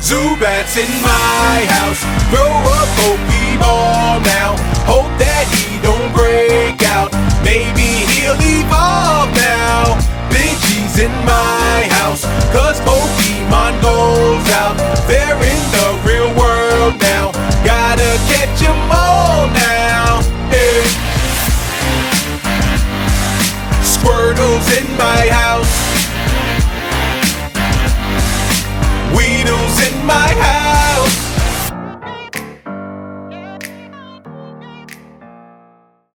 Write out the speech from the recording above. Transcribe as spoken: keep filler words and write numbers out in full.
Zubat's in my house. Grow a Pokeball now. Hope that he don't break out. Maybe he'll evolve now. Pidgey's in my house, cause Pokemon goes out. They're in the real world now. Gotta catch 'em